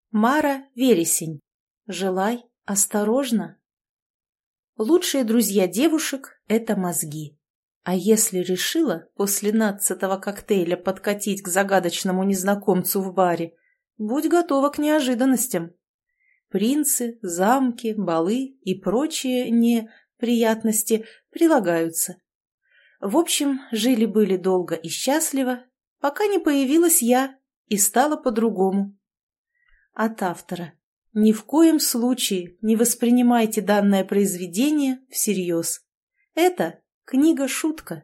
Мара Вересень. Желай осторожно. Лучшие друзья девушек – это мозги. А если решила после 15-го коктейля подкатить к загадочному незнакомцу в баре, будь готова к неожиданностям. Принцы, замки, балы и прочие неприятности прилагаются. В общем, жили-были долго и счастливо, пока не появилась я и стало по-другому. От автора. Ни в коем случае не воспринимайте данное произведение всерьез. Это книга-шутка.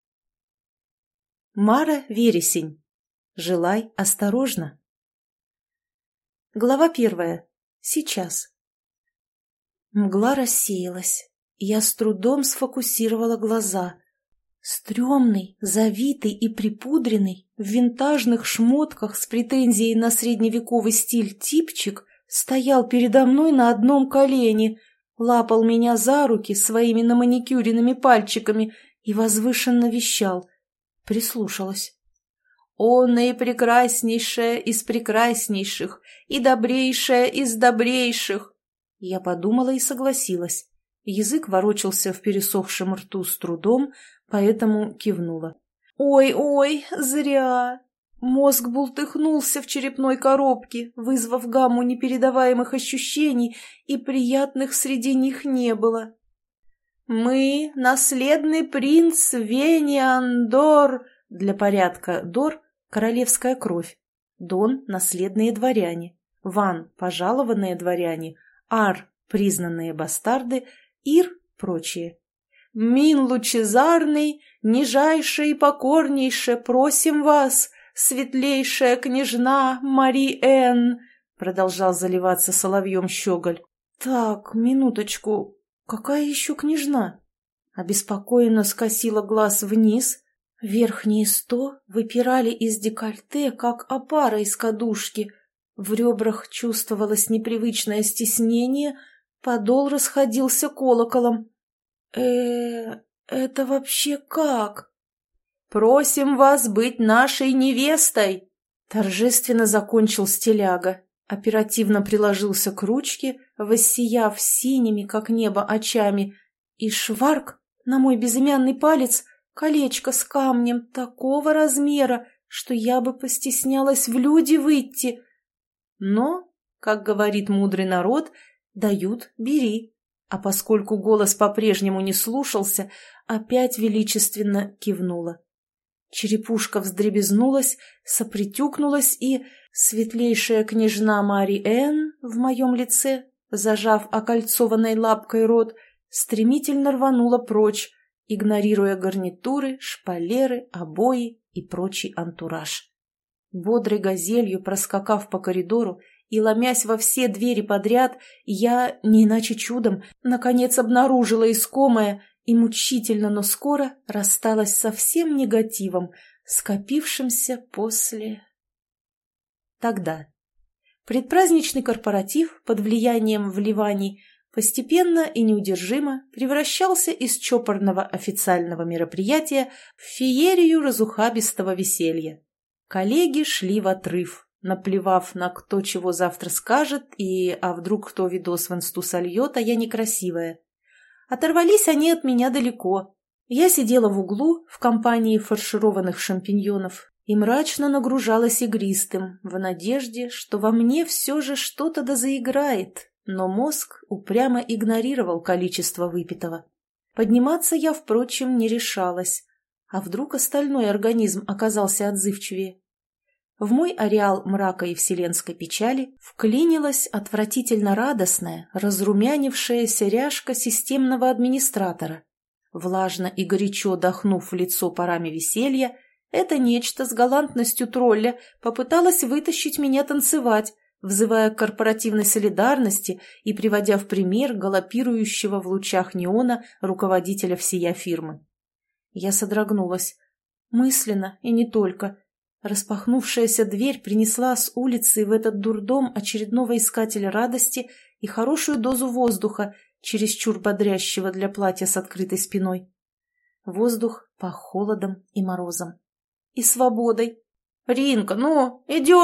Мара Вересень. Желай осторожно. Глава 1. Сейчас. Мгла рассеялась. Я с трудом сфокусировала глаза. Стрёмный, завитый и припудренный, в винтажных шмотках с претензией на средневековый стиль типчик стоял передо мной на одном колене, лапал меня за руки своими наманикюренными пальчиками и возвышенно вещал. Прислушалась. «О, наипрекраснейшая из прекраснейших и добрейшая из добрейших!» Я подумала и согласилась. Язык ворочался в пересохшем рту с трудом, поэтому кивнула. «Ой-ой, зря!» Мозг бултыхнулся в черепной коробке, вызвав гамму непередаваемых ощущений, и приятных среди них не было. «Мы — наследный принц Вениандор!» Для порядка Дор — королевская кровь, Дон — наследные дворяне, Ван — пожалованные дворяне, Ар — признанные бастарды, Ир — прочие. «Мин лучезарный, нижайше и покорнейше просим вас, светлейшая княжна Мари-Энн!» Продолжал заливаться соловьем щеголь. «Так, минуточку, какая еще княжна?» Обеспокоенно скосила глаз вниз. Верхние 100 выпирали из декольте, как опара из кадушки. В ребрах чувствовалось непривычное стеснение, подол расходился колоколом. Это вообще как?» «Просим вас быть нашей невестой!» Торжественно закончил стиляга, оперативно приложился к ручке, воссияв синими, как небо, очами, и шварк на мой безымянный палец колечко с камнем такого размера, что я бы постеснялась в люди выйти. Но, как говорит мудрый народ, дают — бери. А поскольку голос по-прежнему не слушался, опять величественно кивнула. Черепушка вздребезнулась, сопритюкнулась, и светлейшая княжна Мари-Энн в моем лице, зажав окольцованной лапкой рот, стремительно рванула прочь, игнорируя гарнитуры, шпалеры, обои и прочий антураж. Бодрой газелью проскакав по коридору и ломясь во все двери подряд, я, не иначе чудом, наконец обнаружила искомое и мучительно, но скоро рассталась со всем негативом, скопившимся после... Тогда. Предпраздничный корпоратив под влиянием вливаний постепенно и неудержимо превращался из чопорного официального мероприятия в феерию разухабистого веселья. Коллеги шли в отрыв, наплевав на кто чего завтра скажет а вдруг кто видос в инсту сольет, а я некрасивая. Оторвались они от меня далеко. Я сидела в углу в компании фаршированных шампиньонов и мрачно нагружалась игристым, в надежде, что во мне все же что-то дозаиграет, но мозг упрямо игнорировал количество выпитого. Подниматься я, впрочем, не решалась. А вдруг остальной организм оказался отзывчивее? В мой ареал мрака и вселенской печали вклинилась отвратительно радостная, разрумянившаяся ряжка системного администратора. Влажно и горячо дохнув в лицо парами веселья, это нечто с галантностью тролля попыталось вытащить меня танцевать, взывая к корпоративной солидарности и приводя в пример галопирующего в лучах неона руководителя всея фирмы. Я содрогнулась. Мысленно и не только. Распахнувшаяся дверь принесла с улицы в этот дурдом очередного искателя радости и хорошую дозу воздуха, чересчур бодрящего для платья с открытой спиной. Воздух пах холодом и морозом. И свободой. «Ринка, ну, идешь?»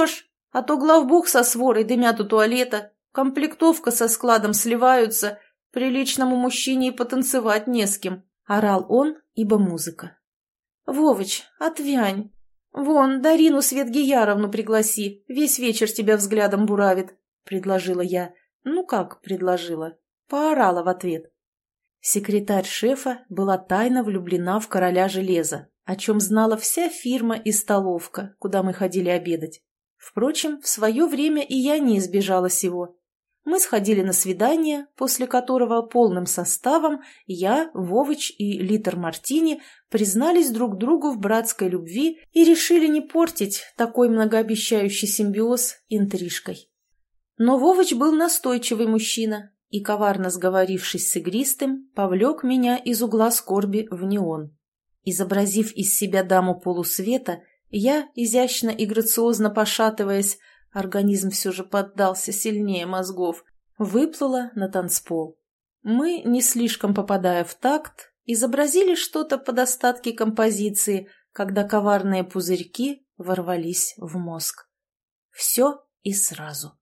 А то главбух со сворой дымят у туалета, комплектовка со складом сливаются, приличному мужчине и потанцевать не с кем», — орал он, ибо музыка. «Вовыч, отвянь. Вон, Дарину Светгияровну пригласи, весь вечер тебя взглядом буравит», — предложила я. Ну как предложила? Поорала в ответ. Секретарь шефа была тайно влюблена в короля железа, о чем знала вся фирма и столовка, куда мы ходили обедать. Впрочем, в свое время и я не избежала сего. Мы сходили на свидание, после которого полным составом я, Вовыч и литр мартини признались друг другу в братской любви и решили не портить такой многообещающий симбиоз интрижкой. Но Вовыч был настойчивый мужчина и, коварно сговорившись с игристым, повлек меня из угла скорби в неон. Изобразив из себя даму полусвета, я, изящно и грациозно пошатываясь, организм все же поддался сильнее мозгов, выплыла на танцпол. Мы, не слишком попадая в такт, изобразили что-то под остатки композиции, когда коварные пузырьки ворвались в мозг. Все и сразу.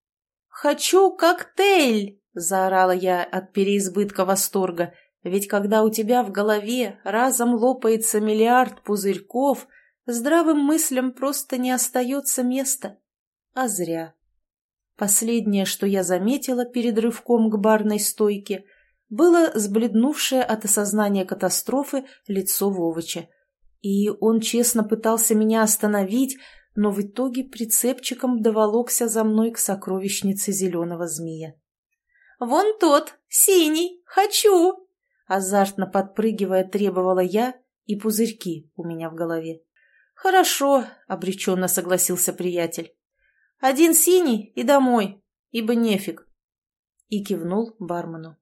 «Хочу коктейль!» — заорала я от переизбытка восторга, ведь когда у тебя в голове разом лопается миллиард пузырьков, здравым мыслям просто не остается места. А зря. Последнее, что я заметила перед рывком к барной стойке, было сбледнувшее от осознания катастрофы лицо Вовыча. И он честно пытался меня остановить, но в итоге прицепчиком доволокся за мной к сокровищнице зеленого змея. «Вон тот, синий, хочу!» Азартно подпрыгивая, требовала я, и пузырьки у меня в голове. «Хорошо», — обреченно согласился приятель. «Один синий и домой, ибо нефиг». И кивнул бармену.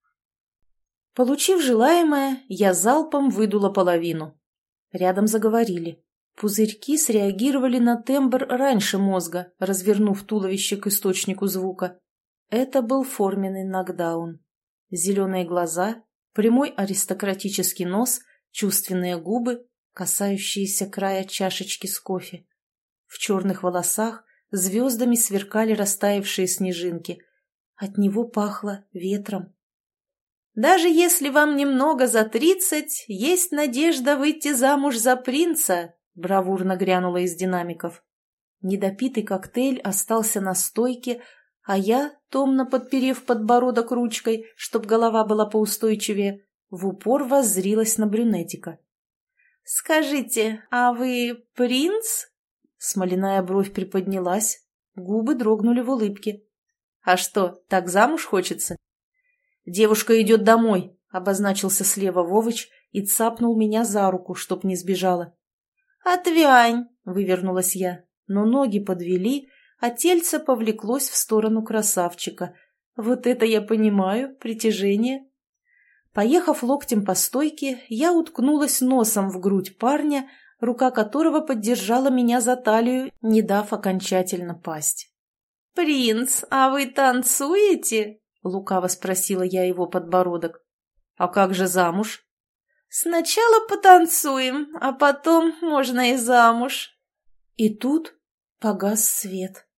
Получив желаемое, я залпом выдула половину. Рядом заговорили. Пузырьки среагировали на тембр раньше мозга, развернув туловище к источнику звука. Это был форменный нокдаун. Зеленые глаза, прямой аристократический нос, чувственные губы, касающиеся края чашечки с кофе. В черных волосах звездами сверкали растаявшие снежинки. От него пахло ветром. «Даже если вам немного за 30, есть надежда выйти замуж за принца», — бравурно грянула из динамиков. Недопитый коктейль остался на стойке, а я, томно подперев подбородок ручкой, чтоб голова была поустойчивее, в упор воззрилась на брюнетика. «Скажите, а вы принц?» Смоляная бровь приподнялась, губы дрогнули в улыбке. «А что, так замуж хочется?» «Девушка идет домой», — обозначился слева Вовыч и цапнул меня за руку, чтоб не сбежала. «Отвянь!» — вывернулась я, но ноги подвели, а тельце повлеклось в сторону красавчика. Вот это я понимаю, притяжение. Поехав локтем по стойке, я уткнулась носом в грудь парня, рука которого поддержала меня за талию, не дав окончательно пасть. «Принц, а вы танцуете?» — лукаво спросила я его подбородок. «А как же замуж?» «Сначала потанцуем, а потом можно и замуж». И тут погас свет.